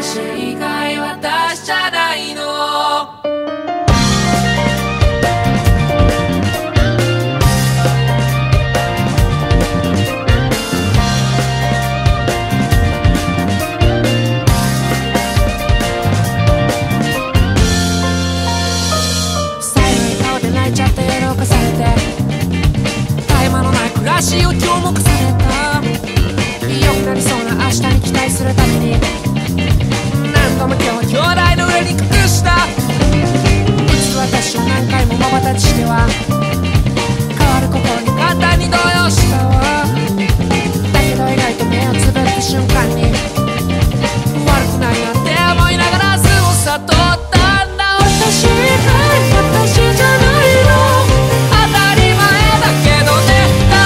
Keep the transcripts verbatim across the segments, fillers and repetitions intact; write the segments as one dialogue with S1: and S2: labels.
S1: 私以外私じゃないの。暮らしを注目された。良くなりそうな明日に期待するために何度も今日は兄弟の上に隠した。いつ私を何回も瞬きしては変わる心に簡単に動揺したわ。だけど意外と目をつぶった瞬間に悪くないなんて思いながら過ごさとったんだ。私以外私じゃないの。当たり前だけどね。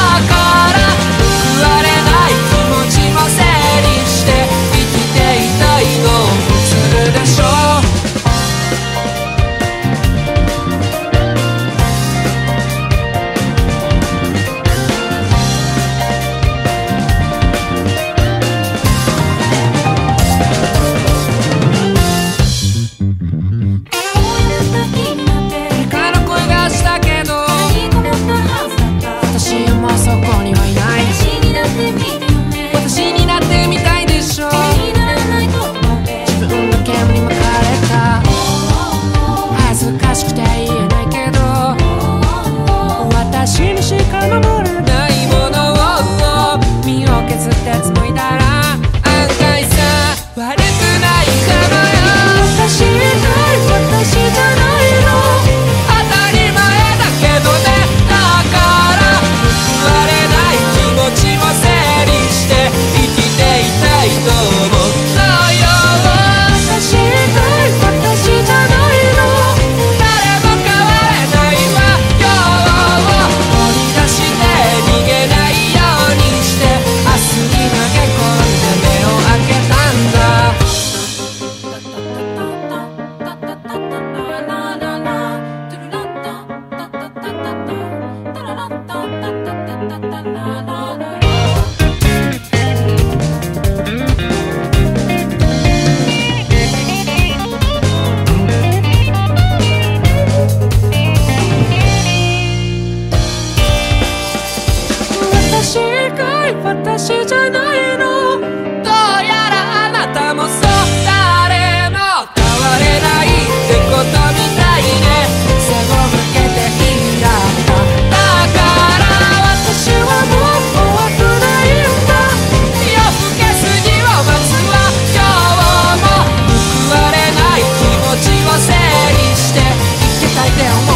S1: 私じゃないの。どうやらあなたもそう。誰も変われないってことみたいね。背を向けていいやった。だから私はもう怖くないんだ。夜更けすぎを待つわ。今日も報われない気持ちを整理して生きたいって思う。